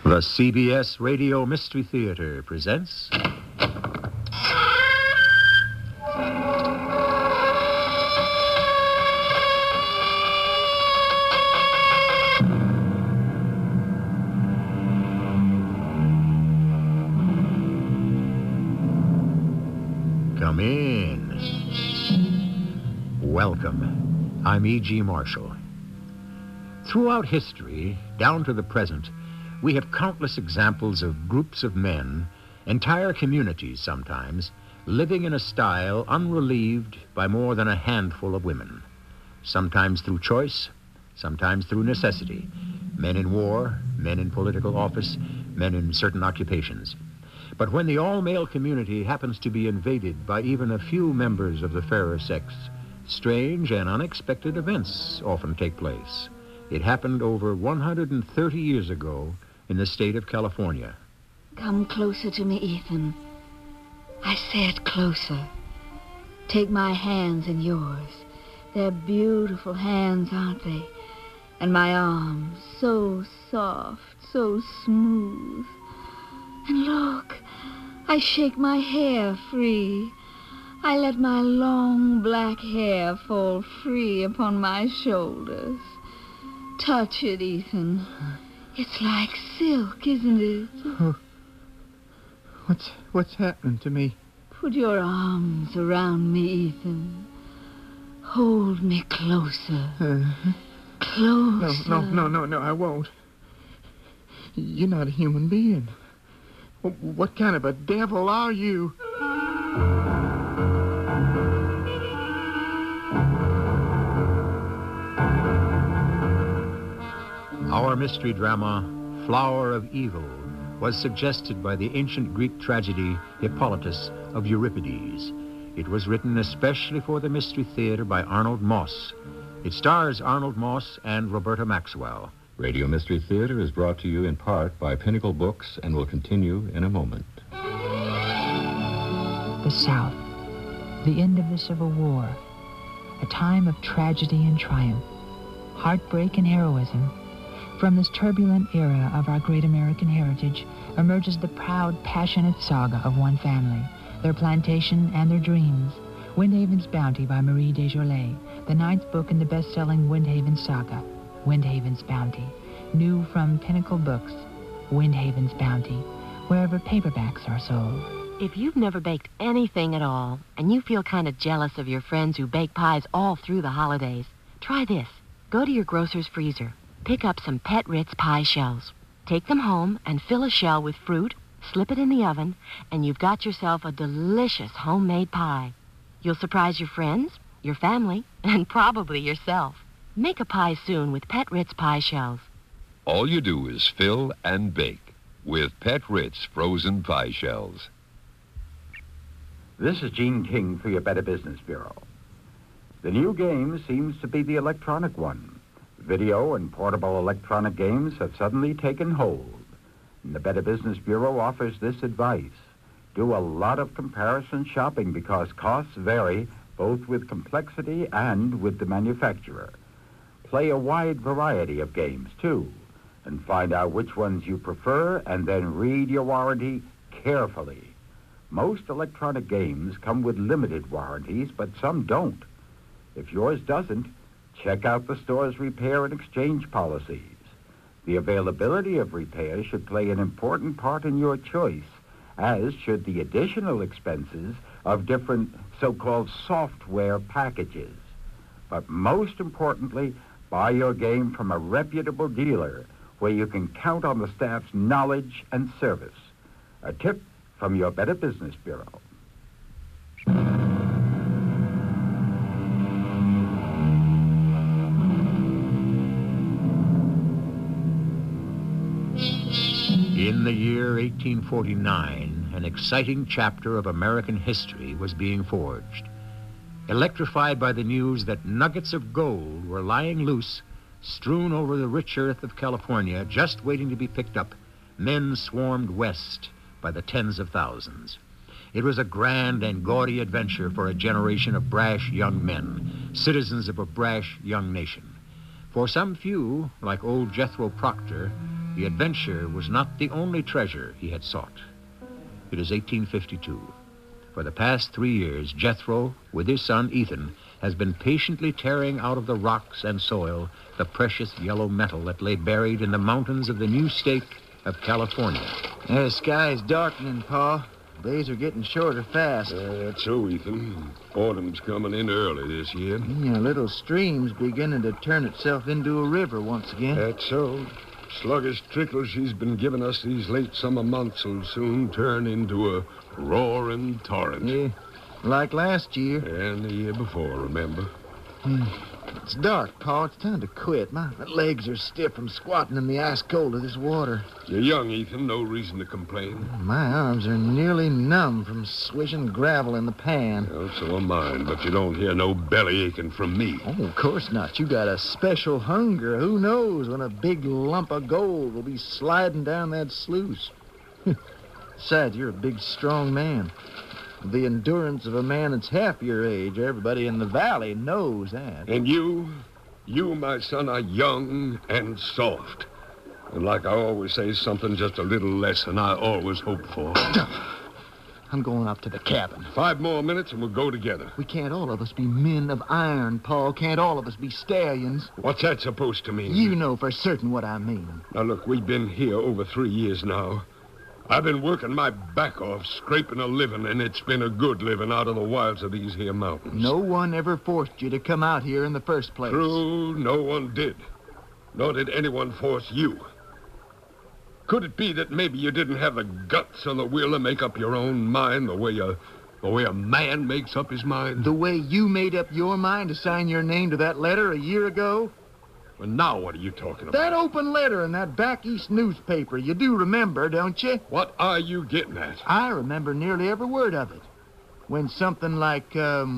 The CBS Radio Mystery Theater presents... Come in. Welcome. I'm E.G. Marshall. Throughout history, down to the present, we have countless examples of groups of men, entire communities sometimes, living in a style unrelieved by more than a handful of women. Sometimes through choice, sometimes through necessity. Men in war, men in political office, men in certain occupations. But when the all-male community happens to be invaded by even a few members of the fairer sex, strange and unexpected events often take place. It happened over 130 years ago in the state of California. Come closer to me, Ethan. I said closer. Take my hands in yours. They're beautiful hands, aren't they? And my arms, so soft, so smooth. And look, I shake my hair free. I let my long black hair fall free upon my shoulders. Touch it, Ethan. It's like silk, isn't it? Oh. What's happening to me? Put your arms around me, Ethan. Hold me closer. Closer. No, I won't. You're not a human being. What kind of a devil are you? Our mystery drama, Flower of Evil, was suggested by the ancient Greek tragedy Hippolytus of Euripides. It was written especially for the Mystery Theater by Arnold Moss. It stars Arnold Moss and Roberta Maxwell. Radio Mystery Theater is brought to you in part by Pinnacle Books and will continue in a moment. The South, the end of the Civil War, a time of tragedy and triumph, heartbreak and heroism. From this turbulent era of our great American heritage emerges the proud, passionate saga of one family, their plantation and their dreams. Windhaven's Bounty by Marie Desjolais, the 9th book in the best-selling Windhaven saga. Windhaven's Bounty, new from Pinnacle Books. Windhaven's Bounty, wherever paperbacks are sold. If you've never baked anything at all, and you feel kind of jealous of your friends who bake pies all through the holidays, try this. Go to your grocer's freezer. Pick up some Pet Ritz pie shells. Take them home and fill a shell with fruit, slip it in the oven, and you've got yourself a delicious homemade pie. You'll surprise your friends, your family, and probably yourself. Make a pie soon with Pet Ritz pie shells. All you do is fill and bake with Pet Ritz frozen pie shells. This is Gene King for your Better Business Bureau. The new game seems to be the electronic one. Video and portable electronic games have suddenly taken hold. And the Better Business Bureau offers this advice. Do a lot of comparison shopping because costs vary both with complexity and with the manufacturer. Play a wide variety of games, too, and find out which ones you prefer and then read your warranty carefully. Most electronic games come with limited warranties, but some don't. If yours doesn't, check out the store's repair and exchange policies. The availability of repairs should play an important part in your choice, as should the additional expenses of different so-called software packages. But most importantly, buy your game from a reputable dealer where you can count on the staff's knowledge and service. A tip from your Better Business Bureau. In the year 1849, an exciting chapter of American history was being forged. Electrified by the news that nuggets of gold were lying loose, strewn over the rich earth of California, just waiting to be picked up, men swarmed west by the tens of thousands. It was a grand and gaudy adventure for a generation of brash young men, citizens of a brash young nation. For some few, like old Jethro Proctor, the adventure was not the only treasure he had sought. It is 1852. For the past 3 years, Jethro, with his son Ethan, has been patiently tearing out of the rocks and soil the precious yellow metal that lay buried in the mountains of the new state of California. The sky's darkening, Pa. Days are getting shorter fast. That's so, Ethan. Autumn's coming in early this year. Yeah, little stream's beginning to turn itself into a river once again. That's so. Sluggish trickle she's been giving us these late summer months will soon turn into a roaring torrent. Yeah, like last year. And the year before, remember? It's dark, Pa. It's time to quit. My legs are stiff from squatting in the ice cold of this water. You're young, Ethan. No reason to complain. My arms are nearly numb from swishing gravel in the pan. Well, so are mine, but you don't hear no belly aching from me. Oh, of course not. You got a special hunger. Who knows when a big lump of gold will be sliding down that sluice. Besides, you're a big, strong man. The endurance of a man that's half your age. Everybody in the valley knows that. And you, my son, are young and soft. And like I always say, something just a little less than I always hoped for. I'm going up to the cabin. 5 more minutes and we'll go together. We can't all of us be men of iron, Paul. Can't all of us be stallions. What's that supposed to mean? You know for certain what I mean. Now, look, we've been here over 3 years now. I've been working my back off, scraping a living, and it's been a good living out of the wilds of these here mountains. No one ever forced you to come out here in the first place. True, no one did. Nor did anyone force you. Could it be that maybe you didn't have the guts or the will to make up your own mind the way a man makes up his mind? The way you made up your mind to sign your name to that letter a year ago? Well, now what are you talking about? That open letter in that back east newspaper. You do remember, don't you? What are you getting at? I remember nearly every word of it. When something like,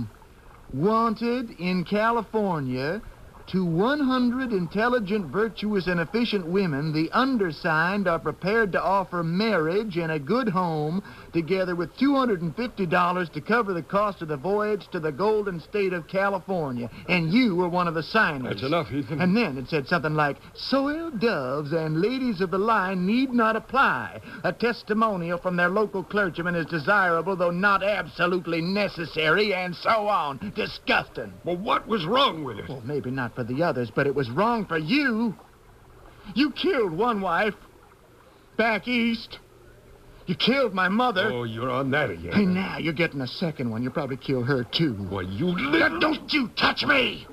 wanted in California to 100 intelligent, virtuous, and efficient women, the undersigned are prepared to offer marriage and a good home, together with $250 to cover the cost of the voyage to the golden state of California. And you were one of the signers. That's enough, Ethan. And then it said something like, soiled doves and ladies of the line need not apply. A testimonial from their local clergyman is desirable, though not absolutely necessary, and so on. Disgusting. Well, what was wrong with it? Well, maybe not for the others, but it was wrong for you. You killed one wife back east. You killed my mother. Oh, you're on that again. Hey, now you're getting a second one. You'll probably kill her, too. Well, you Now, don't you touch me!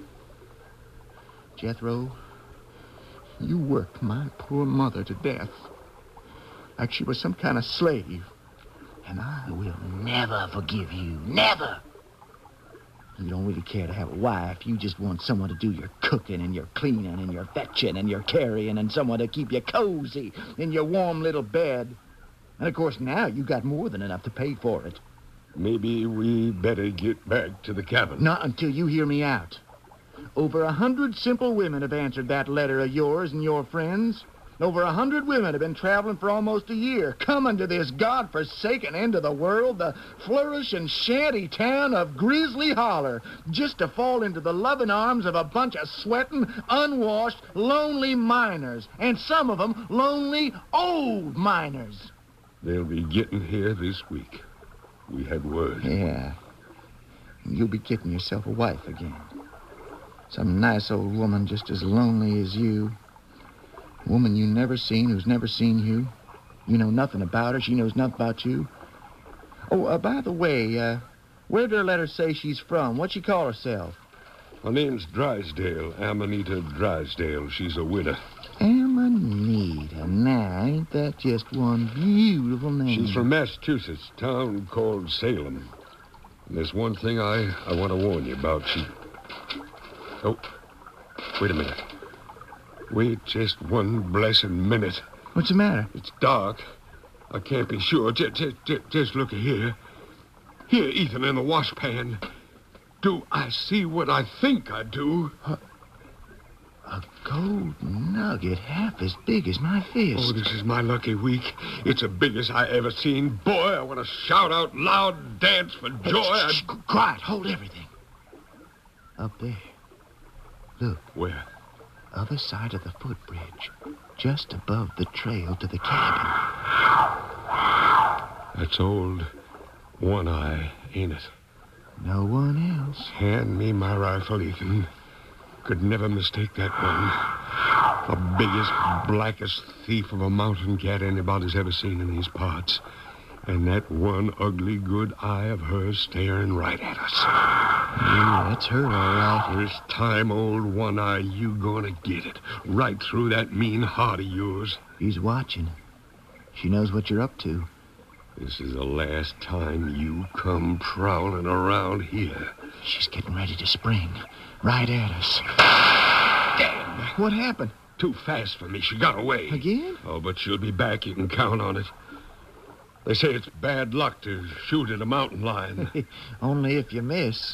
Jethro, you worked my poor mother to death like she was some kind of slave. And I will never forgive you. Never! You don't really care to have a wife. You just want someone to do your cooking and your cleaning and your fetching and your carrying and someone to keep you cozy in your warm little bed. And, of course, now you got more than enough to pay for it. Maybe we better get back to the cabin. Not until you hear me out. Over 100 simple women have answered that letter of yours and your friends. Over 100 women have been traveling for almost a year, coming to this godforsaken end of the world, the flourishing shanty town of Grizzly Holler, just to fall into the loving arms of a bunch of sweating, unwashed, lonely miners, and some of them lonely old miners. They'll be getting here this week. We had word. Yeah. And you'll be getting yourself a wife again. Some nice old woman just as lonely as you. A woman you never seen, who's never seen you. You know nothing about her. She knows nothing about you. Oh, by the way, where did her letter say she's from? What'd she call herself? Her name's Drysdale, Amanita Drysdale. She's a widow. Amanita. Now, ain't that just one beautiful name? She's from Massachusetts, town called Salem. And there's one thing I want to warn you about. Oh, wait a minute. Wait just one blessed minute. What's the matter? It's dark. I can't be sure. Just look here. Here, Ethan, in the washpan. Do I see what I think I do? A gold nugget half as big as my fist. Oh, this is my lucky week. It's the biggest I ever seen. Boy, I want to shout out loud, dance for joy. Shh, quiet. Hold everything. Up there. Look. Where? other side of the footbridge, just above the trail to the cabin. That's old One Eye, ain't it? No one else. Hand me my rifle, Ethan. Could never mistake that one. The biggest, blackest thief of a mountain cat anybody's ever seen in these parts. And that one ugly good eye of hers staring right at us. Yeah, that's her, all right. This time, old One Eye, you gonna get it. Right through that mean heart of yours. He's watching. She knows what you're up to. This is the last time you come prowling around here. She's getting ready to spring. Right at us. Damn! What happened? Too fast for me. She got away. Again? Oh, but she'll be back. You can count on it. They say it's bad luck to shoot at a mountain lion. Only if you miss.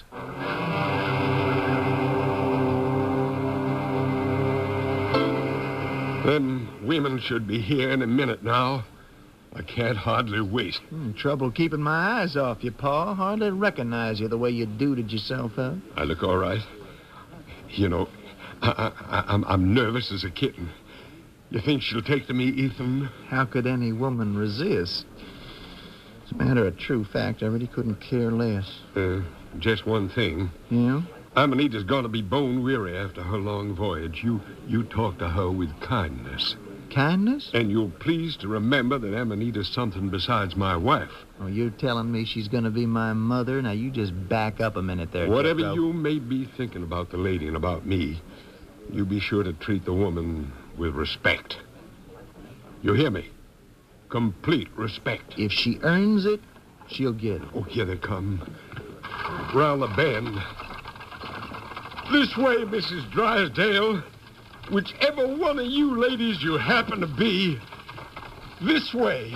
Them women should be here in a minute now. I can't hardly wait. Trouble keeping my eyes off you, Pa. Hardly recognize you the way you duded yourself up. I look all right. You know, I'm nervous as a kitten. You think she'll take to me, Ethan? How could any woman resist? As a matter of true fact, I really couldn't care less. Just one thing. Yeah? Amanita's gonna be bone weary after her long voyage. You talk to her with kindness. Kindness? And you'll please to remember that Amanita's something besides my wife. Oh, you're telling me she's going to be my mother? Now, you just back up a minute there, Whatever Jethro. you may be thinking about the lady and about me, you be sure to treat the woman with respect. You hear me? Complete respect. If she earns it, she'll get it. Oh, here they come. Round the bend. This way, Mrs. Drysdale. Whichever one of you ladies you happen to be, this way.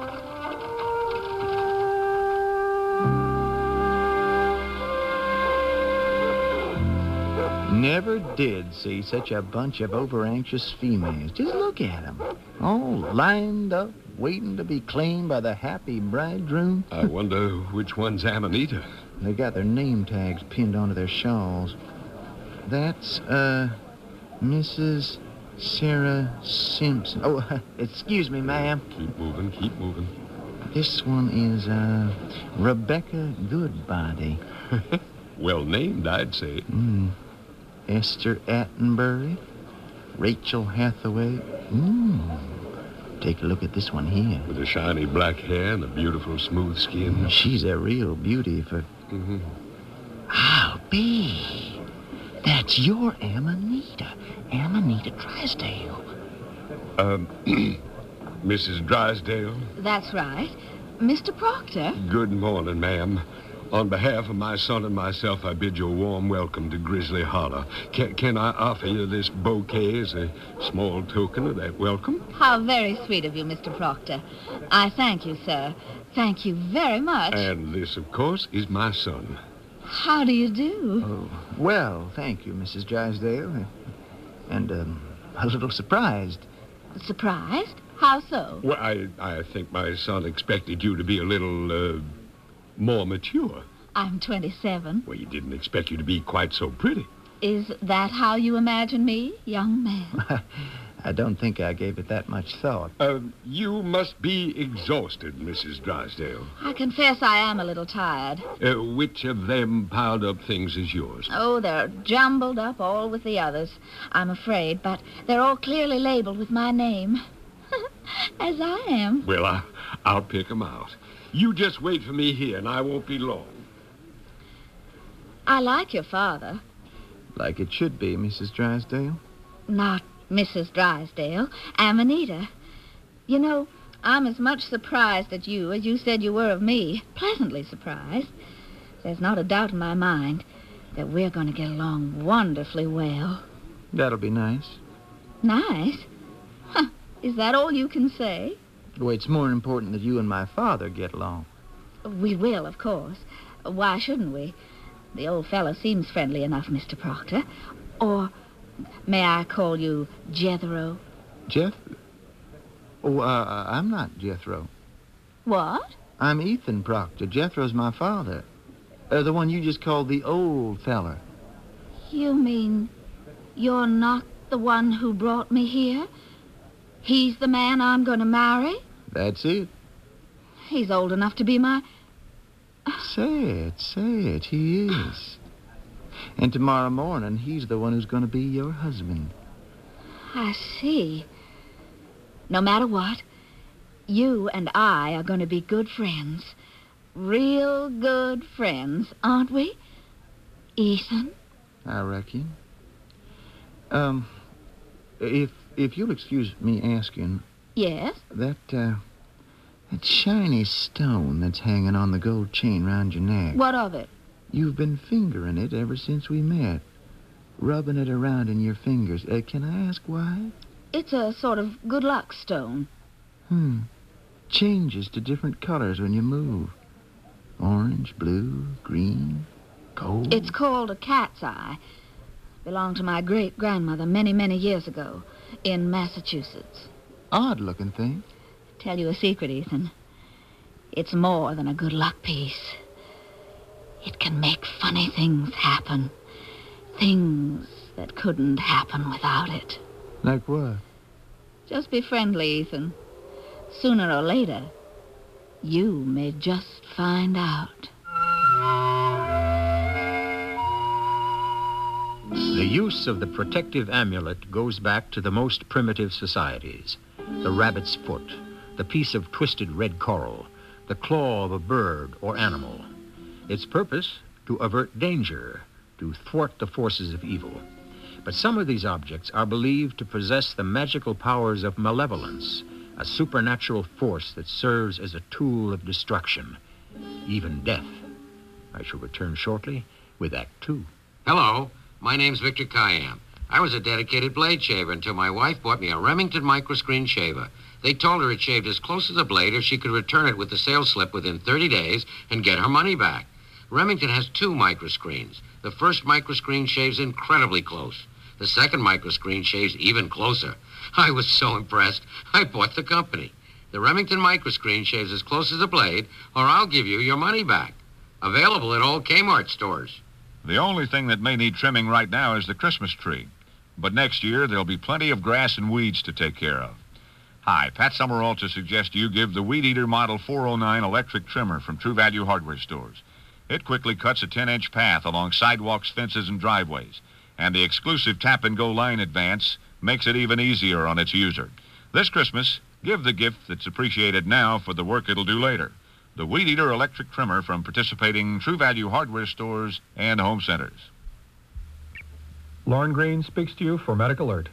Never did see such a bunch of over-anxious females. Just look at them. All lined up, waiting to be claimed by the happy bridegroom. I wonder which one's Amanita. They got their name tags pinned onto their shawls. That's, Mrs. Sarah Simpson. Oh, excuse me, ma'am. Keep moving, keep moving. This one is, Rebecca Goodbody. Well named, I'd say. Esther Attenbury. Rachel Hathaway. Take a look at this one here. With the shiny black hair and the beautiful smooth skin. She's a real beauty for... I'll be. That's your Amanita. Amanita Drysdale. Mrs. Drysdale? That's right. Mr. Proctor? Good morning, ma'am. On behalf of my son and myself, I bid you a warm welcome to Grizzly Hollow. Can I offer you this bouquet as a small token of that welcome? How very sweet of you, Mr. Proctor. I thank you, sir. Thank you very much. And this, of course, is my son. How do you do? Oh, well, thank you, Mrs. Drysdale. And, a little surprised. Surprised? How so? Well, I think my son expected you to be a little, more mature. I'm 27. Well, he didn't expect you to be quite so pretty. Is that how you imagine me, young man? I don't think I gave it that much thought. You must be exhausted, Mrs. Drysdale. I confess I am a little tired. Which of them piled up things is yours? Oh, they're jumbled up all with the others, I'm afraid, but they're all clearly labeled with my name. As I am. Well, I'll pick them out. You just wait for me here, and I won't be long. I like your father. Like it should be, Mrs. Drysdale. Not Mrs. Drysdale, Amanita. You know, I'm as much surprised at you as you said you were of me. Pleasantly surprised. There's not a doubt in my mind that we're going to get along wonderfully well. That'll be nice. Nice? Huh. Is that all you can say? Well, it's more important that you and my father get along. We will, of course. Why shouldn't we? The old fellow seems friendly enough, Mr. Proctor. Or may I call you Jethro? Oh, I'm not Jethro. What? I'm Ethan Proctor. Jethro's my father. The one you just called the old feller. You mean you're not the one who brought me here? He's the man I'm going to marry? That's it. He's old enough to be my... Say it. He is. And tomorrow morning, he's the one who's going to be your husband. I see. No matter what, you and I are going to be good friends. Real good friends, aren't we, Ethan? I reckon. If you'll excuse me asking... Yes? That shiny stone that's hanging on the gold chain round your neck. What of it? You've been fingering it ever since we met. Rubbing it around in your fingers. Can I ask why? It's a sort of good luck stone. Changes to different colors when you move. Orange, blue, green, gold. It's called a cat's eye. Belonged to my great-grandmother many, many years ago in Massachusetts. Odd-looking thing. Tell you a secret, Ethan. It's more than a good luck piece. It can make funny things happen. Things that couldn't happen without it. Like what? Just be friendly, Ethan. Sooner or later, you may just find out. The use of the protective amulet goes back to the most primitive societies. The rabbit's foot, the piece of twisted red coral, the claw of a bird or animal. Its purpose, to avert danger, to thwart the forces of evil. But some of these objects are believed to possess the magical powers of malevolence, a supernatural force that serves as a tool of destruction, even death. I shall return shortly with Act Two. Hello, my name's Victor Kayam. I was a dedicated blade shaver until my wife bought me a Remington microscreen shaver. They told her it shaved as close as a blade or she could return it with the sales slip within 30 days and get her money back. Remington has 2 microscreens. The first microscreen shaves incredibly close. The second microscreen shaves even closer. I was so impressed, I bought the company. The Remington microscreen shaves as close as a blade, or I'll give you your money back. Available at all Kmart stores. The only thing that may need trimming right now is the Christmas tree. But next year, there'll be plenty of grass and weeds to take care of. Hi, Pat Summerall to suggest you give the Weed Eater Model 409 electric trimmer from True Value Hardware Stores. It quickly cuts a 10-inch path along sidewalks, fences, and driveways. And the exclusive tap-and-go line advance makes it even easier on its user. This Christmas, give the gift that's appreciated now for the work it'll do later. The Weed Eater electric trimmer from participating True Value Hardware Stores and home centers. Lauren Green speaks to you for Medic Alert.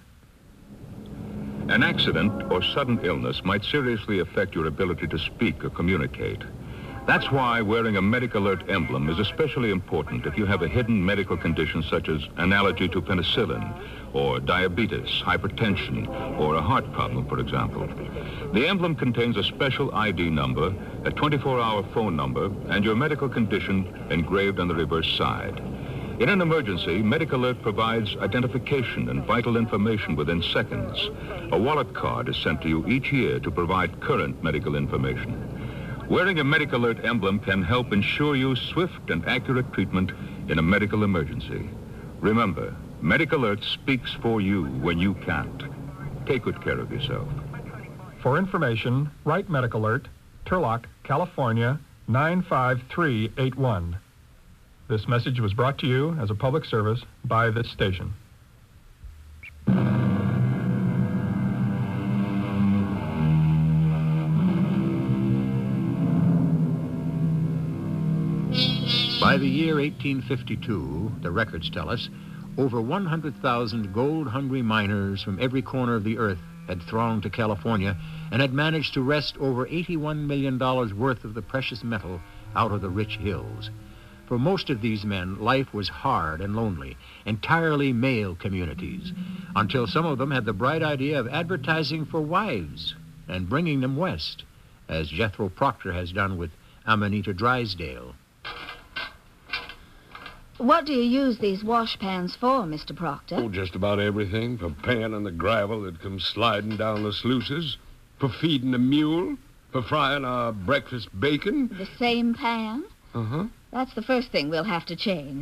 An accident or sudden illness might seriously affect your ability to speak or communicate. That's why wearing a Medic Alert emblem is especially important if you have a hidden medical condition such as an allergy to penicillin, or diabetes, hypertension, or a heart problem, for example. The emblem contains a special ID number, a 24-hour phone number, and your medical condition engraved on the reverse side. In an emergency, Medic Alert provides identification and vital information within seconds. A wallet card is sent to you each year to provide current medical information. Wearing a Medic Alert emblem can help ensure you swift and accurate treatment in a medical emergency. Remember, Medic Alert speaks for you when you can't. Take good care of yourself. For information, write Medic Alert, Turlock, California, 95381. This message was brought to you as a public service by this station. By the year 1852, the records tell us, over 100,000 gold-hungry miners from every corner of the earth had thronged to California and had managed to wrest over $81 million worth of the precious metal out of the rich hills. For most of these men, life was hard and lonely, entirely male communities, until some of them had the bright idea of advertising for wives and bringing them west, as Jethro Proctor has done with Amanita Drysdale. What do you use these washpans for, Mr. Proctor? Oh, just about everything. For panning the gravel that comes sliding down the sluices, for feeding the mule, for frying our breakfast bacon. The same pan? Uh-huh. That's the first thing we'll have to change.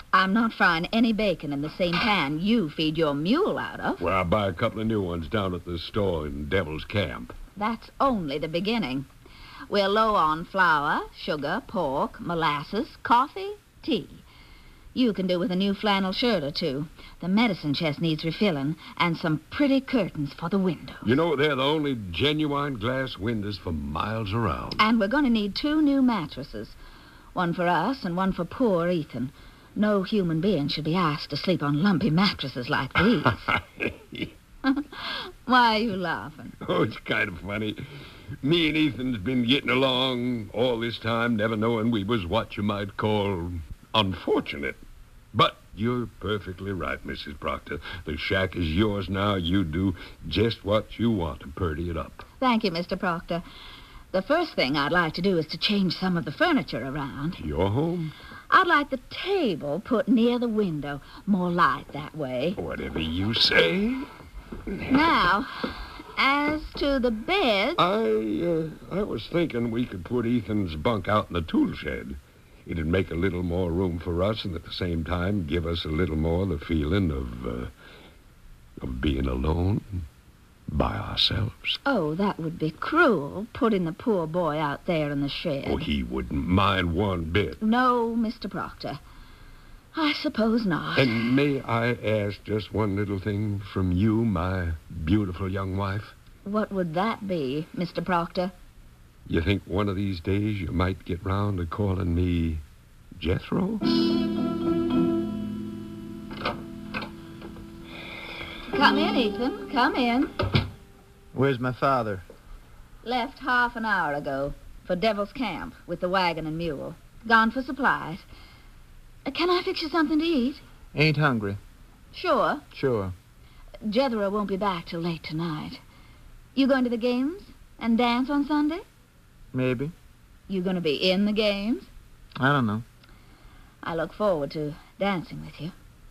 I'm not frying any bacon in the same pan you feed your mule out of. Well, I'll buy a couple of new ones down at the store in Devil's Camp. That's only the beginning. We're low on flour, sugar, pork, molasses, coffee, tea. You can do with a new flannel shirt or two. The medicine chest needs refilling, and some pretty curtains for the window. You know, they're the only genuine glass windows for miles around. And we're going to need 2 new mattresses. One for us and one for poor Ethan. No human being should be asked to sleep on lumpy mattresses like these. Why are you laughing? Oh, it's kind of funny. Me and Ethan's been getting along all this time, never knowing we was what you might call unfortunate. But you're perfectly right, Mrs. Proctor. The shack is yours now. You do just what you want to purdy it up. Thank you, Mr. Proctor. The first thing I'd like to do is to change some of the furniture around. Your home? I'd like the table put near the window. More light that way. Whatever you say. Now, as to the bed... I was thinking we could put Ethan's bunk out in the tool shed. It'd make a little more room for us and at the same time give us a little more the feeling of being alone by ourselves. Oh, that would be cruel, putting the poor boy out there in the shed. Oh, he wouldn't mind one bit. No, Mr. Proctor. I suppose not. And may I ask just one little thing from you, my beautiful young wife? What would that be, Mr. Proctor? You think one of these days you might get round to calling me Jethro? Come in, Ethan. Come in. Where's my father? Left half an hour ago for Devil's Camp with the wagon and mule. Gone for supplies. Can I fix you something to eat? Ain't hungry. Sure. Sure. Jethro won't be back till late tonight. You going to the games and dance on Sunday? Maybe. You going to be in the games? I don't know. I look forward to dancing with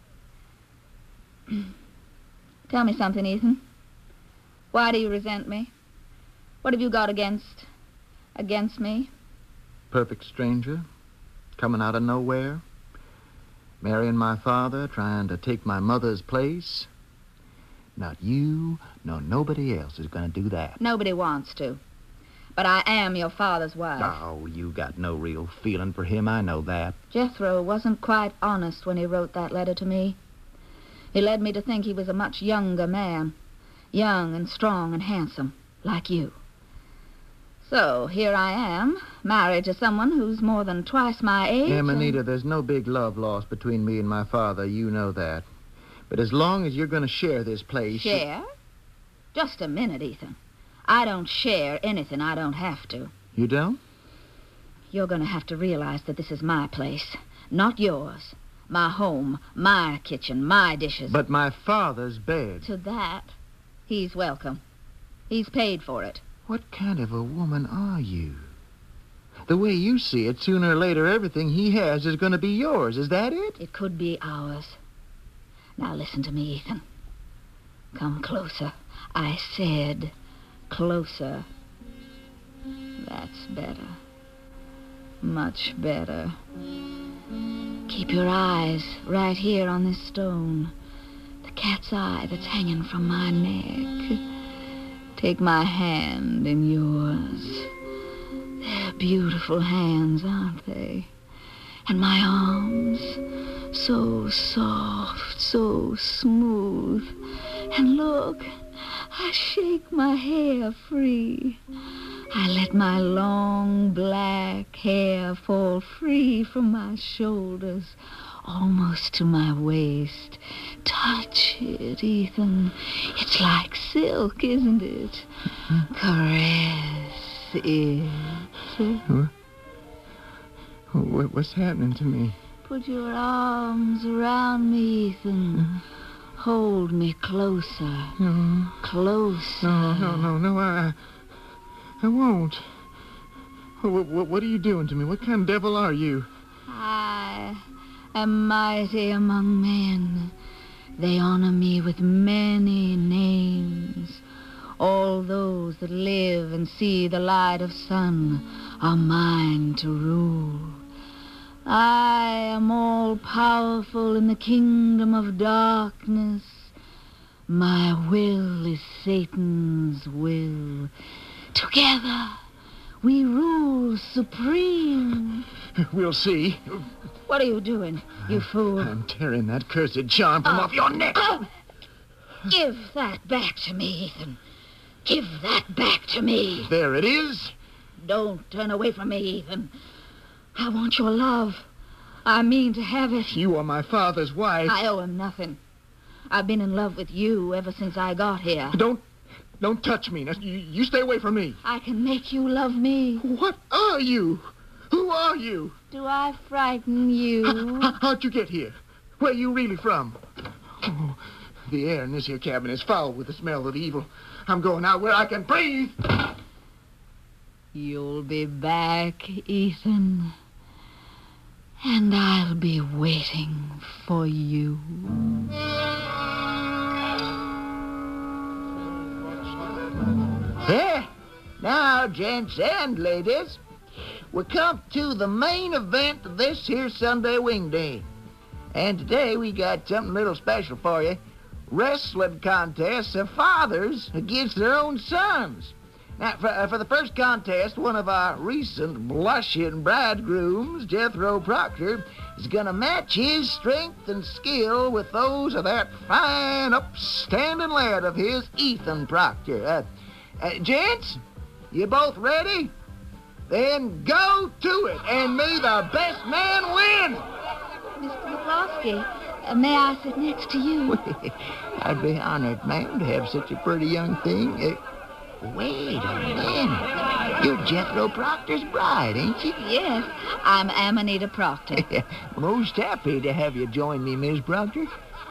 you. Tell me something, Ethan. Why do you resent me? What have you got against me? Perfect stranger. Coming out of nowhere. Marrying my father, trying to take my mother's place. Not you, nor nobody else is going to do that. Nobody wants to. But I am your father's wife. Oh, you got no real feeling for him, I know that. Jethro wasn't quite honest when he wrote that letter to me. He led me to think he was a much younger man. Young and strong and handsome, like you. So, here I am, married to someone who's more than twice my age. Amanita, there's no big love lost between me and my father. You know that. But as long as you're going to share this place... Share? Just a minute, Ethan. I don't share anything I don't have to. You don't? You're going to have to realize that this is my place, not yours. My home, my kitchen, my dishes. But my father's bed. To that, he's welcome. He's paid for it. What kind of a woman are you? The way you see it, sooner or later, everything he has is going to be yours. Is that it? It could be ours. Now listen to me, Ethan. Come closer. I said closer. That's better. Much better. Keep your eyes right here on this stone. The cat's eye that's hanging from my neck. Take my hand in yours. They're beautiful hands, aren't they? And my arms, so soft, so smooth. And look, I shake my hair free. I let my long black hair fall free from my shoulders, almost to my waist. Touch it, Ethan. It's like silk, isn't it? Caress it. What's happening to me? Put your arms around me, Ethan. Hold me closer. No. Closer. No, I won't. What are you doing to me? What kind of devil are you? I am mighty among men. They honor me with many names. All those that live and see the light of sun are mine to rule. I am all-powerful in the kingdom of darkness. My will is Satan's will. Together, we rule supreme. We'll see. What are you doing, you fool? I'm tearing that cursed charm from off your neck. Give that back to me, Ethan. Give that back to me. There it is. Don't turn away from me, Ethan. I want your love. I mean to have it. You are my father's wife. I owe him nothing. I've been in love with you ever since I got here. Don't touch me. Now, you stay away from me. I can make you love me. What are you? Who are you? Do I frighten you? How'd you get here? Where you really from? Oh, the air in this here cabin is foul with the smell of evil. I'm going out where I can breathe. You'll be back, Ethan. And I'll be waiting for you. There. Now, gents and ladies, we come to the main event of this here Sunday Wing Day. And today we got something a little special for you. Wrestling contests of fathers against their own sons. Now, for the first contest, one of our recent blushing bridegrooms, Jethro Proctor, is going to match his strength and skill with those of that fine, upstanding lad of his, Ethan Proctor. Gents, you both ready? Then go to it, and may the best man win! Mr. McCloskey, may I sit next to you? I'd be honored, ma'am, to have such a pretty young thing. Wait a minute. You're Jethro Proctor's bride, ain't you? Yes, I'm Amanita Proctor. Most happy to have you join me, Miss Proctor.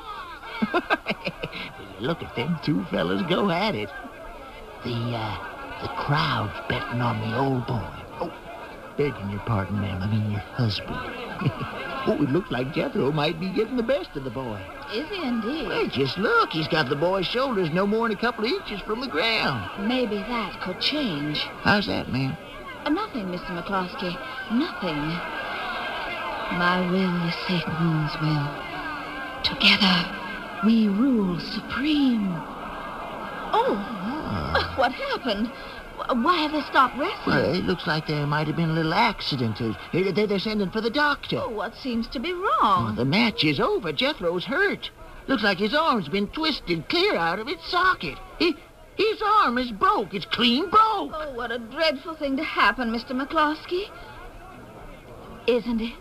Look at them two fellas go at it. The crowd's betting on the old boy. Oh, begging your pardon, ma'am. I mean your husband. Oh, it looks like Jethro might be getting the best of the boy. Is he indeed? Well, just look. He's got the boy's shoulders no more than a couple of inches from the ground. Maybe that could change. How's that, ma'am? Nothing, Mr. McCloskey. Nothing. My will is Satan's will. Together, we rule supreme. Oh, what happened? Why have they stopped wrestling? Well, it looks like there might have been a little accident. They're sending for the doctor. Oh, what seems to be wrong? Well, the match is over. Jethro's hurt. Looks like his arm's been twisted clear out of its socket. His arm is broke. It's clean broke. Oh, what a dreadful thing to happen, Mr. McCloskey. Isn't it?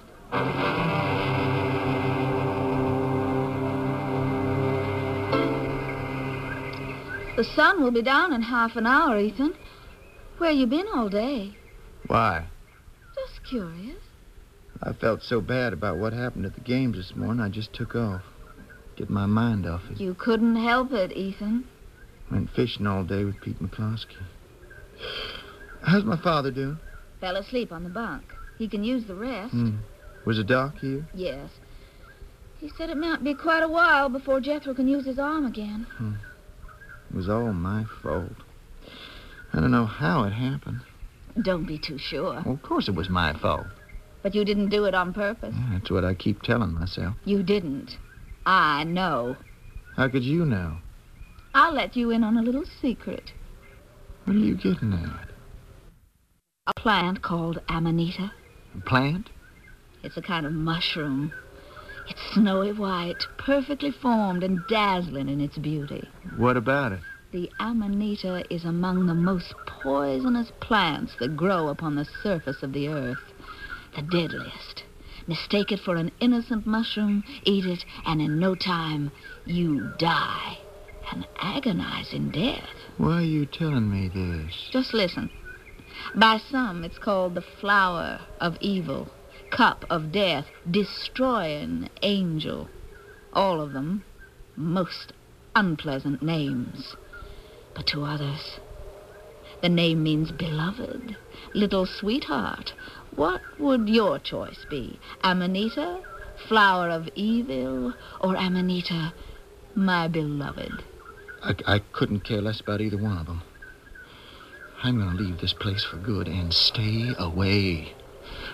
The sun will be down in half an hour, Ethan. Where you been all day? Why? Just curious. I felt so bad about what happened at the games this morning, I just took off. Get my mind off it. You couldn't help it, Ethan. Went fishing all day with Pete McCloskey. How's my father doing? Fell asleep on the bunk. He can use the rest. Was the doc here? Yes. He said it might be quite a while before Jethro can use his arm again. It was all my fault. I don't know how it happened. Don't be too sure. Well, of course it was my fault. But you didn't do it on purpose. Yeah, that's what I keep telling myself. You didn't. I know. How could you know? I'll let you in on a little secret. What are you getting at? A plant called Amanita. A plant? It's a kind of mushroom. It's snowy white, perfectly formed and dazzling in its beauty. What about it? The Amanita is among the most poisonous plants that grow upon the surface of the earth. The deadliest. Mistake it for an innocent mushroom, eat it, and in no time, you die. An agonizing death. Why are you telling me this? Just listen. By some, it's called the flower of evil, cup of death, destroying angel. All of them most unpleasant names. But to others, the name means beloved, little sweetheart. What would your choice be? Amanita, flower of evil, or Amanita, my beloved? I couldn't care less about either one of them. I'm going to leave this place for good and stay away.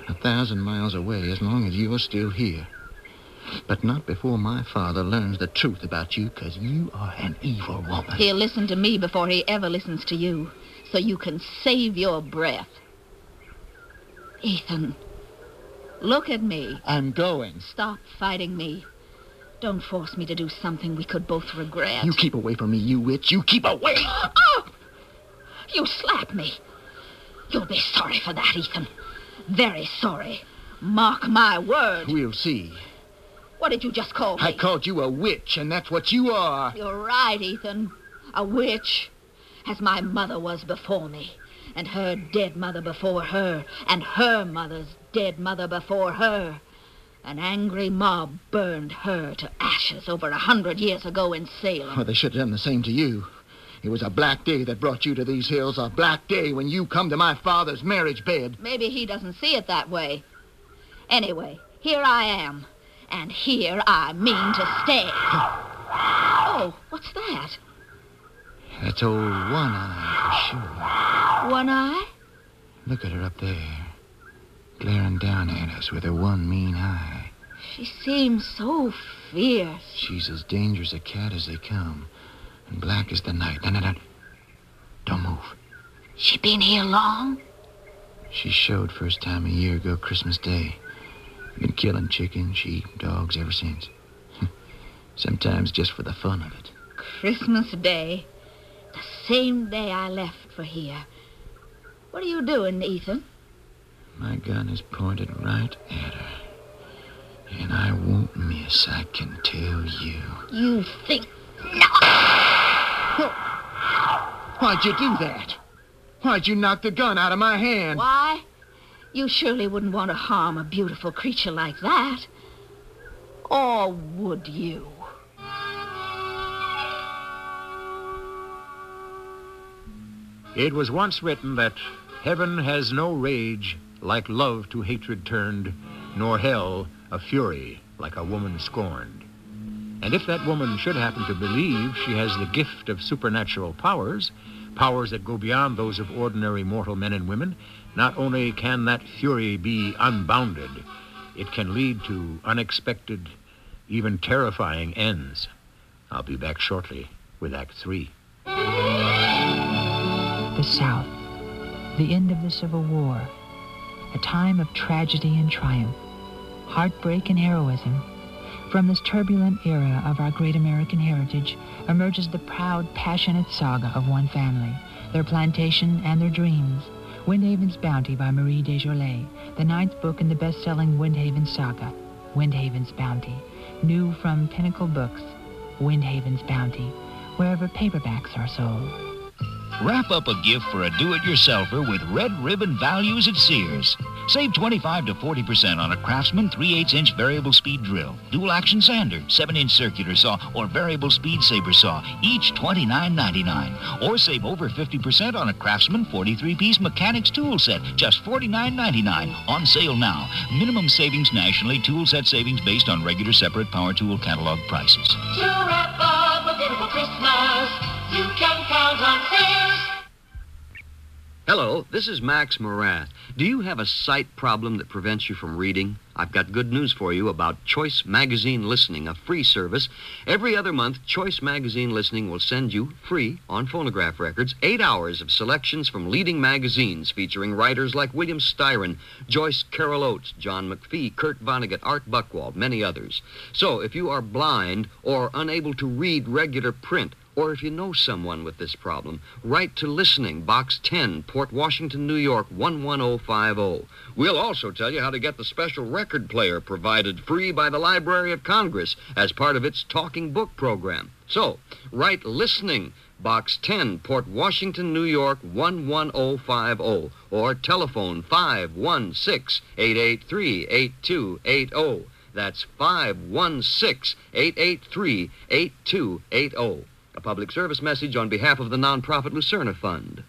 1,000 miles away as long as you're still here. But not before my father learns the truth about you, because you are an evil woman. He'll listen to me before he ever listens to you, so you can save your breath. Ethan, look at me. I'm going. Stop fighting me. Don't force me to do something we could both regret. You keep away from me, you witch. You keep away. Oh! You slapped me. You'll be sorry for that, Ethan. Very sorry. Mark my word. We'll see. What did you just call me? I called you a witch, and that's what you are. You're right, Ethan. A witch. As my mother was before me. And her dead mother before her. And her mother's dead mother before her. An angry mob burned her to ashes over 100 years ago in Salem. Oh, they should have done the same to you. It was a black day that brought you to these hills. A black day when you come to my father's marriage bed. Maybe he doesn't see it that way. Anyway, here I am. And here I mean to stay. Oh, what's that? That's old One Eye, for sure. One Eye? Look at her up there, glaring down at us with her one mean eye. She seems so fierce. She's as dangerous a cat as they come, and black as the night. No. Don't move. She been here long? She showed first time a year ago, Christmas Day. Been killing chickens, sheep, dogs ever since. Sometimes just for the fun of it. Christmas Day? The same day I left for here. What are you doing, Ethan? My gun is pointed right at her. And I won't miss, I can tell you. You think... No! Why'd you do that? Why'd you knock the gun out of my hand? Why? You surely wouldn't want to harm a beautiful creature like that. Or would you? It was once written that heaven has no rage like love to hatred turned, nor hell a fury like a woman scorned. And if that woman should happen to believe she has the gift of supernatural powers, powers that go beyond those of ordinary mortal men and women, not only can that fury be unbounded, it can lead to unexpected, even terrifying ends. I'll be back shortly with Act 3. The South, the end of the Civil War, a time of tragedy and triumph, heartbreak and heroism. From this turbulent era of our great American heritage emerges the proud, passionate saga of one family, their plantation and their dreams. Windhaven's Bounty by Marie Desjolais, the 9th book in the best-selling Windhaven saga, Windhaven's Bounty. New from Pinnacle Books, Windhaven's Bounty, wherever paperbacks are sold. Wrap up a gift for a do-it-yourselfer with Red Ribbon Values at Sears. Save 25 to 40% on a Craftsman 3/8-inch variable speed drill, dual-action sander, 7-inch circular saw, or variable speed saber saw, each $29.99. Or save over 50% on a Craftsman 43-piece mechanics tool set, just $49.99. On sale now. Minimum savings nationally, tool set savings based on regular separate power tool catalog prices. To wrap up a beautiful Christmas, you can count on Sears. Hello, this is Max Morath. Do you have a sight problem that prevents you from reading? I've got good news for you about Choice Magazine Listening, a free service. Every other month, Choice Magazine Listening will send you, free, on phonograph records, 8 hours of selections from leading magazines featuring writers like William Styron, Joyce Carol Oates, John McPhee, Kurt Vonnegut, Art Buchwald, many others. So if you are blind or unable to read regular print, or if you know someone with this problem, write to Listening, Box 10, Port Washington, New York, 11050. We'll also tell you how to get the special record player provided free by the Library of Congress as part of its Talking Book program. So, write Listening, Box 10, Port Washington, New York, 11050, or telephone 516-883-8280. That's 516-883-8280. A public service message on behalf of the nonprofit Lucerna Fund.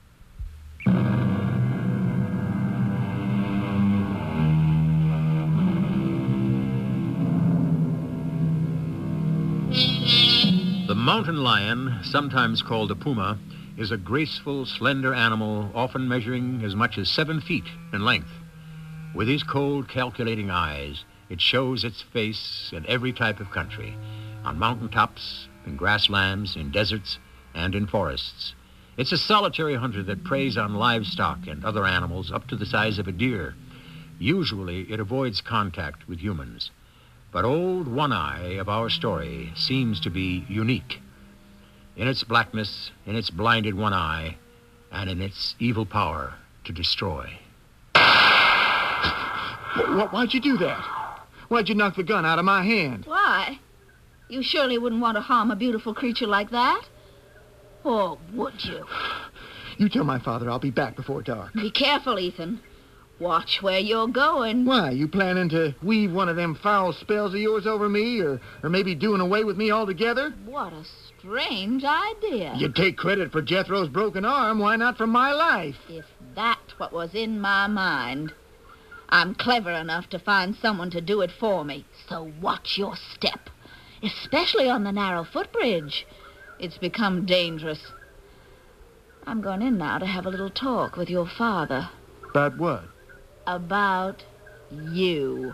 The mountain lion, sometimes called a puma, is a graceful, slender animal, often measuring as much as 7 feet in length. With his cold, calculating eyes, it shows its face in every type of country, on mountaintops, in grasslands, in deserts, and in forests. It's a solitary hunter that preys on livestock and other animals up to the size of a deer. Usually, it avoids contact with humans. But Old One-Eye of our story seems to be unique. In its blackness, in its blinded one eye, and in its evil power to destroy. Why'd you do that? Why'd you knock the gun out of my hand? Why? You surely wouldn't want to harm a beautiful creature like that. Or would you? You tell my father I'll be back before dark. Be careful, Ethan. Watch where you're going. Why, you planning to weave one of them foul spells of yours over me, or maybe doing away with me altogether? What a strange idea. You'd take credit for Jethro's broken arm, why not for my life? If that's what was in my mind, I'm clever enough to find someone to do it for me. So watch your step, especially on the narrow footbridge. It's become dangerous. I'm going in now to have a little talk with your father. About what? About you.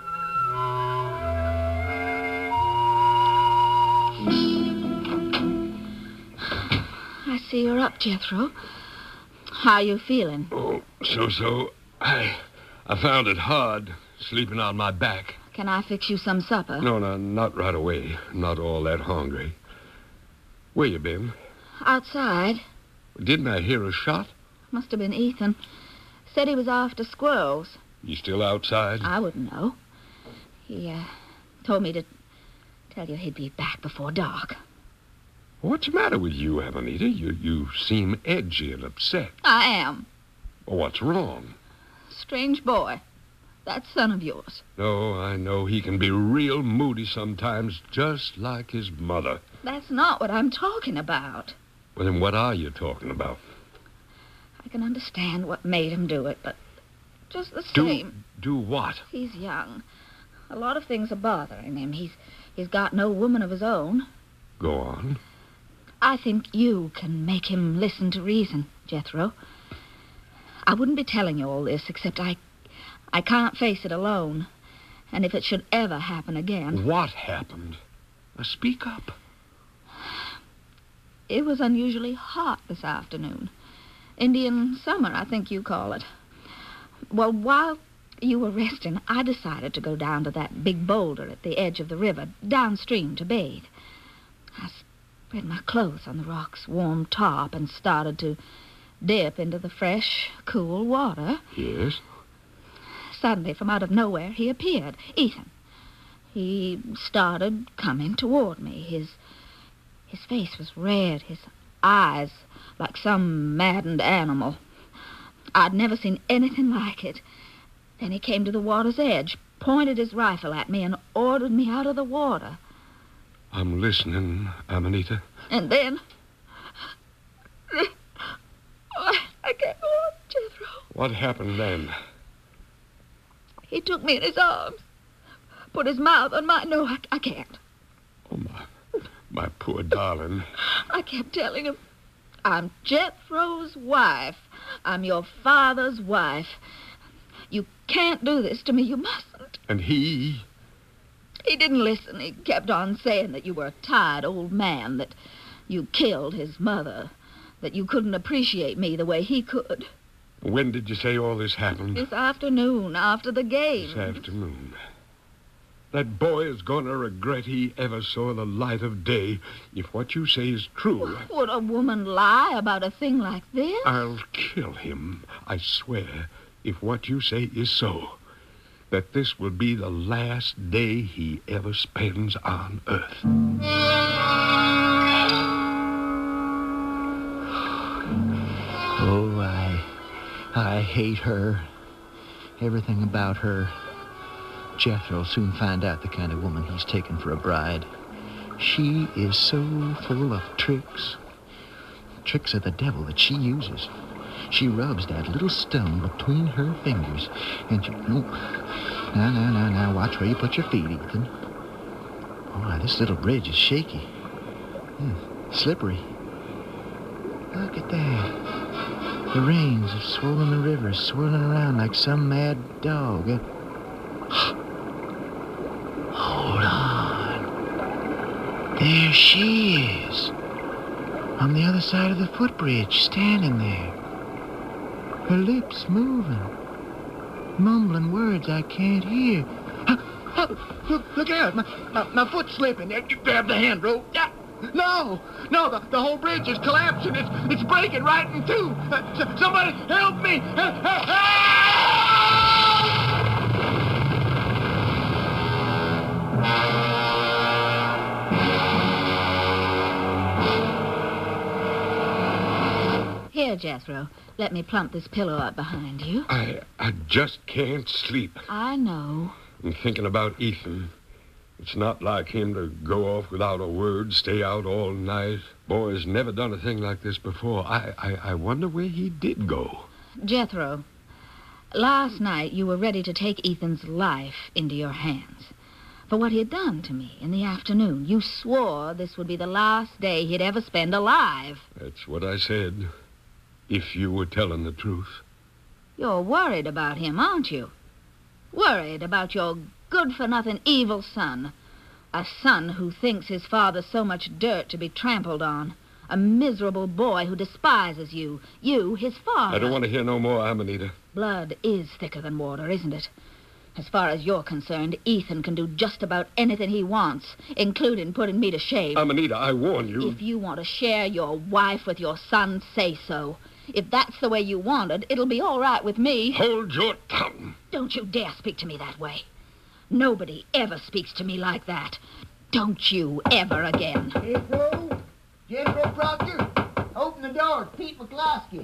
I see you're up, Jethro. How you feeling? Oh, so. I found it hard sleeping on my back. Can I fix you some supper? No, not right away. Not all that hungry. Where you been? Outside. Didn't I hear a shot? Must have been Ethan. Said he was after squirrels. You still outside? I wouldn't know. He told me to tell you he'd be back before dark. What's the matter with you, Amanita? You seem edgy and upset. I am. Well, what's wrong? Strange boy. That son of yours. No, I know he can be real moody sometimes, just like his mother. That's not what I'm talking about. Well, then what are you talking about? I can understand what made him do it, but just the same. Do what? He's young. A lot of things are bothering him. He's got no woman of his own. Go on. I think you can make him listen to reason, Jethro. I wouldn't be telling you all this, except I can't face it alone. And if it should ever happen again... What happened? Speak up. It was unusually hot this afternoon. Indian summer, I think you call it. Well, while you were resting, I decided to go down to that big boulder at the edge of the river, downstream to bathe. I spread my clothes on the rock's warm top and started to dip into the fresh, cool water. Yes? Suddenly, from out of nowhere, he appeared. Ethan. He started coming toward me. His face was red, his eyes like some maddened animal. I'd never seen anything like it. Then he came to the water's edge, pointed his rifle at me, and ordered me out of the water. I'm listening, Amanita. And then... I can't go on, Jethro. What happened then? He took me in his arms, put his mouth on mine. No, I can't. Oh, my poor darling. I kept telling him, I'm Jethro's wife. I'm your father's wife. You can't do this to me. You mustn't. And he? He didn't listen. He kept on saying that you were a tired old man, that you killed his mother, that you couldn't appreciate me the way he could. When did you say all this happened? This afternoon, after the game. This afternoon. That boy is going to regret he ever saw the light of day if what you say is true. Would a woman lie about a thing like this? I'll kill him, I swear, if what you say is so. That this will be the last day he ever spends on Earth. Oh, I hate her. Everything about her. Jethro'll soon find out the kind of woman he's taken for a bride. She is so full of tricks. Tricks of the devil that she uses. She rubs that little stone between her fingers, and she... Oh, now, watch where you put your feet, Ethan. Oh, this little bridge is shaky. Slippery. Look at that. The rains have swollen the river, swirling around like some mad dog. Hold on. There she is. On the other side of the footbridge, standing there. Her lips moving. Mumbling words I can't hear. Look out. My foot's slipping. You grab the handrail. No, the whole bridge is collapsing. It's breaking right in two. Somebody help me! Help! Here, Jethro, let me plump this pillow up behind you. I just can't sleep. I know. I'm thinking about Ethan. It's not like him to go off without a word, stay out all night. Boy's never done a thing like this before. I wonder where he did go. Jethro, last night you were ready to take Ethan's life into your hands. For what he had done to me in the afternoon. You swore this would be the last day he'd ever spend alive. That's what I said. If you were telling the truth. You're worried about him, aren't you? Worried about your good-for-nothing evil son. A son who thinks his father's so much dirt to be trampled on. A miserable boy who despises you. You, his father. I don't want to hear no more, Amanita. Blood is thicker than water, isn't it? As far as you're concerned, Ethan can do just about anything he wants, including putting me to shame. Amanita, I warn you. If you want to share your wife with your son, say so. If that's the way you want it, it'll be all right with me. Hold your tongue. Don't you dare speak to me that way. Nobody ever speaks to me like that. Don't you ever again. Jethro Proctor, open the door. It's Pete McCloskey.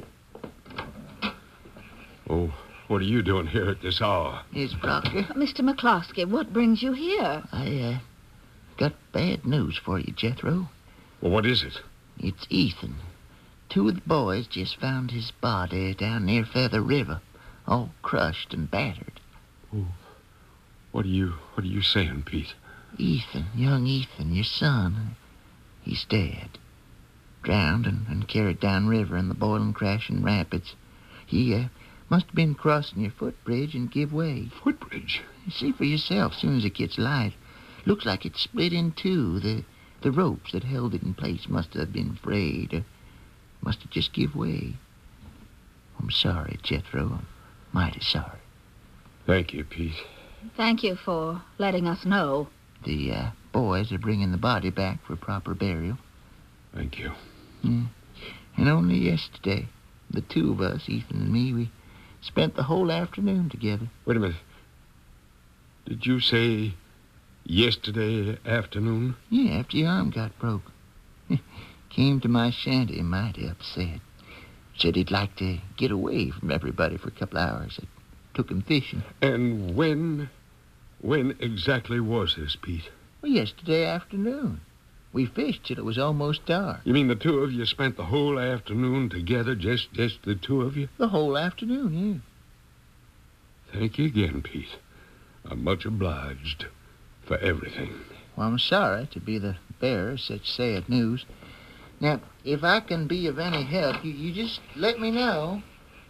Oh, what are you doing here at this hour? Yes, Proctor. Mr. McCloskey, what brings you here? I got bad news for you, Jethro. Well, what is it? It's Ethan. Two of the boys just found his body down near Feather River, all crushed and battered. Oh, what are you saying, Pete? Ethan, young Ethan, your son, he's dead. Drowned and carried down river in the boiling, crashing rapids. He must have been crossing your footbridge and give way. Footbridge? See for yourself as soon as it gets light. Looks like it split in two. The ropes that held it in place must have been frayed. Must have just give way. I'm sorry, Jethro. I'm mighty sorry. Thank you, Pete. Thank you for letting us know. The boys are bringing the body back for proper burial. Thank you. Yeah. And only yesterday, the two of us, Ethan and me, we spent the whole afternoon together. Wait a minute. Did you say yesterday afternoon? Yeah, after your arm got broke. Came to my shanty mighty upset. Said he'd like to get away from everybody for a couple hours. I took him fishing. And when exactly was this, Pete? Well, yesterday afternoon. We fished till it was almost dark. You mean the two of you spent the whole afternoon together, just the two of you? The whole afternoon, yeah. Thank you again, Pete. I'm much obliged for everything. Well, I'm sorry to be the bearer of such sad news. Now, if I can be of any help, you just let me know.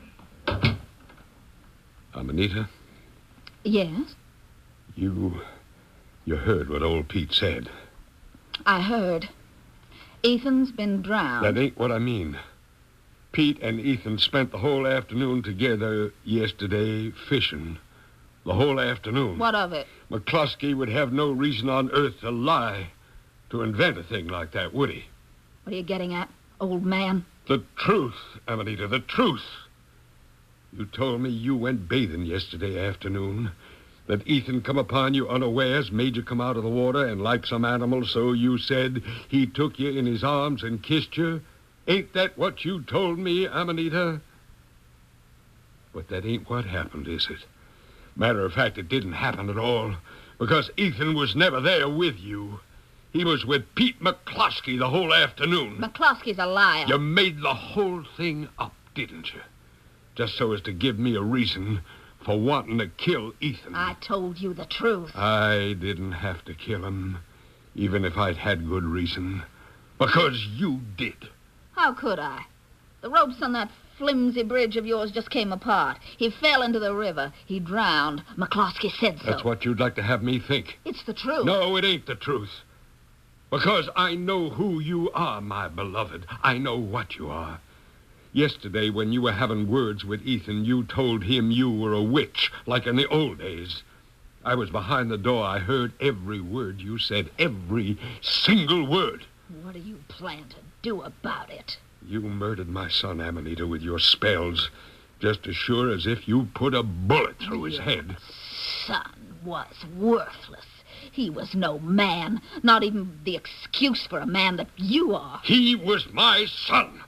Amanita? Yes? You heard what old Pete said. I heard. Ethan's been drowned. That ain't what I mean. Pete and Ethan spent the whole afternoon together yesterday fishing. The whole afternoon. What of it? McCluskey would have no reason on earth to lie, to invent a thing like that, would he? What are you getting at, old man? The truth, Amanita, the truth. You told me you went bathing yesterday afternoon, that Ethan come upon you unawares, made you come out of the water, and like some animal, so you said he took you in his arms and kissed you. Ain't that what you told me, Amanita? But that ain't what happened, is it? Matter of fact, it didn't happen at all, because Ethan was never there with you. He was with Pete McCloskey the whole afternoon. McCloskey's a liar. You made the whole thing up, didn't you? Just so as to give me a reason for wanting to kill Ethan. I told you the truth. I didn't have to kill him, even if I'd had good reason. Because you did. How could I? The ropes on that flimsy bridge of yours just came apart. He fell into the river. He drowned. McCloskey said so. That's what you'd like to have me think. It's the truth. No, it ain't the truth. Because I know who you are, my beloved. I know what you are. Yesterday, when you were having words with Ethan, you told him you were a witch, like in the old days. I was behind the door. I heard every word you said, every single word. What do you plan to do about it? You murdered my son, Amanita, with your spells, just as sure as if you put a bullet through his head. Son was worthless. He was no man, not even the excuse for a man that you are. He was my son.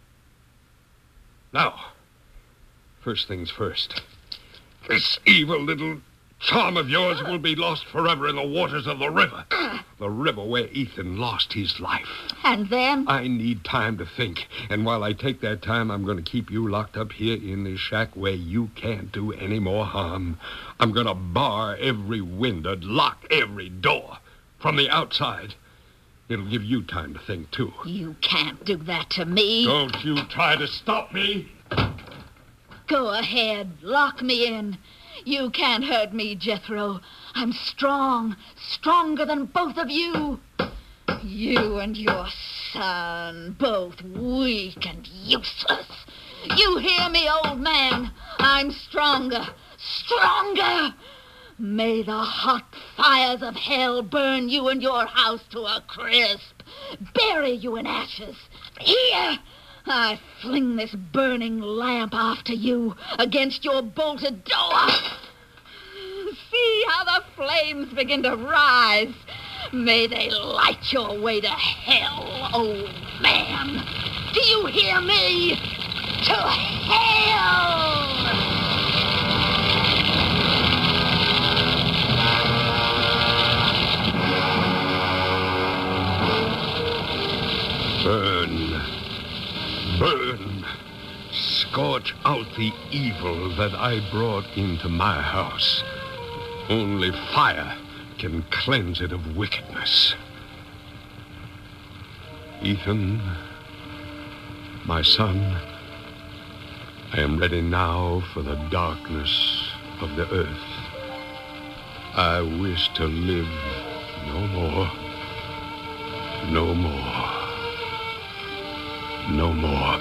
Now, first things first. This evil little charm of yours will be lost forever in the waters of the river. The river where Ethan lost his life. And then? I need time to think. And while I take that time, I'm going to keep you locked up here in this shack where you can't do any more harm. I'm going to bar every window, lock every door from the outside. It'll give you time to think, too. You can't do that to me. Don't you try to stop me. Go ahead. Lock me in. You can't hurt me, Jethro. I'm strong, stronger than both of you. You and your son, both weak and useless. You hear me, old man? I'm stronger, stronger. May the hot fires of hell burn you and your house to a crisp. Bury you in ashes. Here, I fling this burning lamp after you against your bolted door. See how the flames begin to rise. May they light your way to hell, old man. Do you hear me? To hell! Burn. Burn. Scorch out the evil that I brought into my house. Only fire can cleanse it of wickedness. Ethan, my son, I am ready now for the darkness of the earth. I wish to live no more. No more. No more.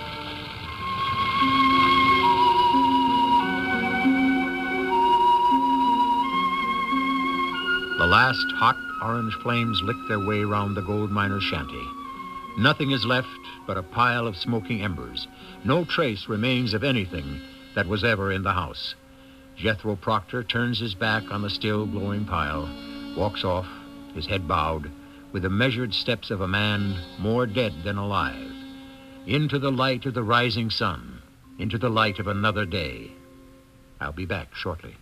The last hot orange flames lick their way round the gold miner's shanty. Nothing is left but a pile of smoking embers. No trace remains of anything that was ever in the house. Jethro Proctor turns his back on the still glowing pile, walks off, his head bowed, with the measured steps of a man more dead than alive, into the light of the rising sun, into the light of another day. I'll be back shortly.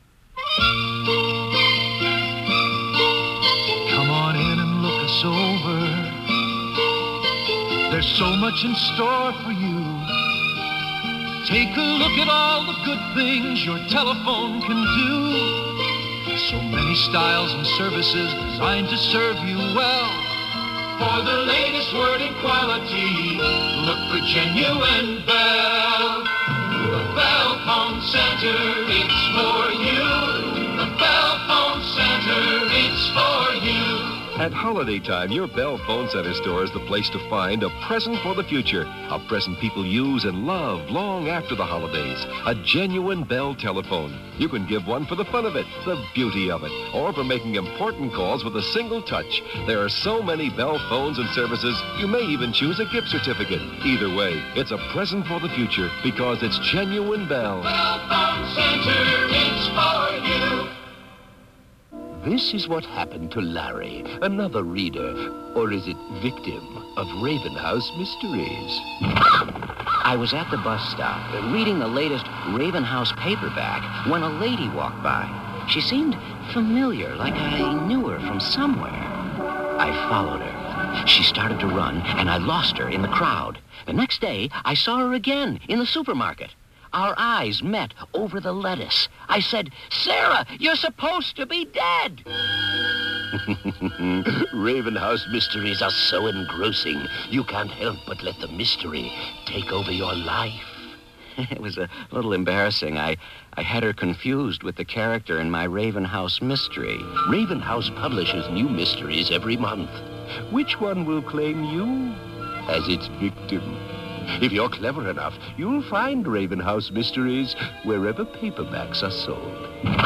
Come on in and look us over. There's so much in store for you. Take a look at all the good things your telephone can do. So many styles and services designed to serve you well. For the latest word in quality, look for genuine Bell. The Bell Phone Center, it's for you. The Bell Phone Center, it's for you. At holiday time, your Bell Phone Center store is the place to find a present for the future. A present people use and love long after the holidays. A genuine Bell telephone. You can give one for the fun of it, the beauty of it, or for making important calls with a single touch. There are so many Bell phones and services, you may even choose a gift certificate. Either way, it's a present for the future because it's genuine Bell. Bell Phone Center, it's for you. This is what happened to Larry, another reader, or is it victim, of Raven House Mysteries. I was at the bus stop, reading the latest Raven House paperback, when a lady walked by. She seemed familiar, like I knew her from somewhere. I followed her. She started to run, and I lost her in the crowd. The next day, I saw her again in the supermarket. Our eyes met over the lettuce. I said, "Sarah, you're supposed to be dead." Ravenhouse mysteries are so engrossing, you can't help but let the mystery take over your life. It was a little embarrassing. I had her confused with the character in my Ravenhouse mystery. Ravenhouse publishes new mysteries every month. Which one will claim you as its victim? If you're clever enough, you'll find Ravenhouse mysteries wherever paperbacks are sold.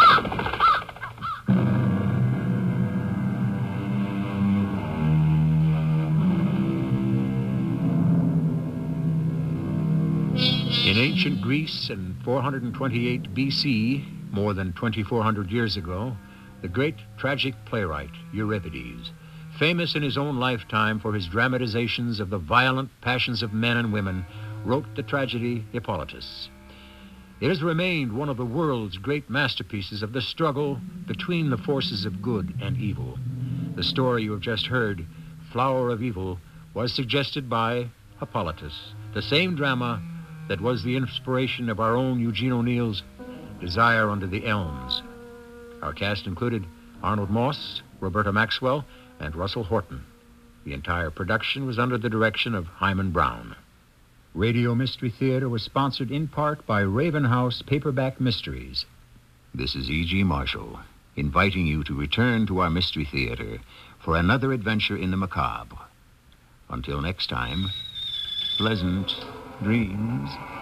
In ancient Greece in 428 BC, more than 2,400 years ago, the great tragic playwright Euripides, famous in his own lifetime for his dramatizations of the violent passions of men and women, wrote the tragedy Hippolytus. It has remained one of the world's great masterpieces of the struggle between the forces of good and evil. The story you have just heard, Flower of Evil, was suggested by Hippolytus, the same drama that was the inspiration of our own Eugene O'Neill's Desire Under the Elms. Our cast included Arnold Moss, Roberta Maxwell, and Russell Horton. The entire production was under the direction of Hyman Brown. Radio Mystery Theater was sponsored in part by Ravenhouse Paperback Mysteries. This is E.G. Marshall, inviting you to return to our Mystery Theater for another adventure in the macabre. Until next time, pleasant dreams.